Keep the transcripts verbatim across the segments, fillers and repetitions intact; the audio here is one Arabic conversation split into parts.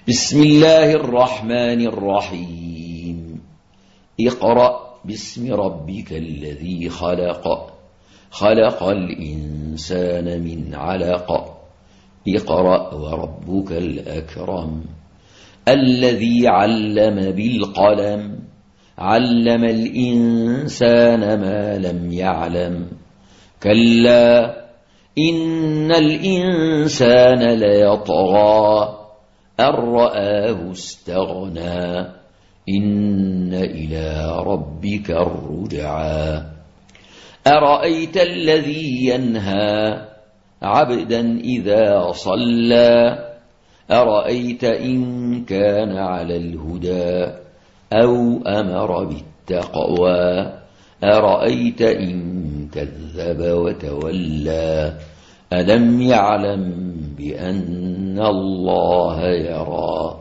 بسم الله الرحمن الرحيم اقرأ باسم ربك الذي خلق خلق الإنسان من علق اقرأ وربك الأكرم الذي علم بالقلم علم الإنسان ما لم يعلم كلا إن الإنسان ليطغى أن رآه استغنى إن إلى ربك الرجعى أرأيت الذي ينهى عبدا إذا صلى أرأيت إن كان على الهدى أو أمر بالتقوى أرأيت إن كذب وتولى ألم يعلم بأن الله يرى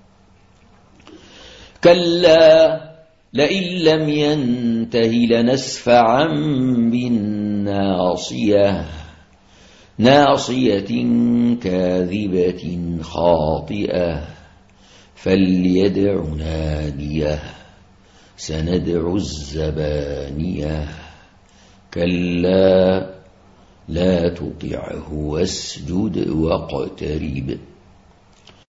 كلا لئن لم ينته لنسفعا بالناصية ناصية كاذبة خاطئة فليدع ناديه سندع الزبانية كلا لا تطعه واسجد واقترب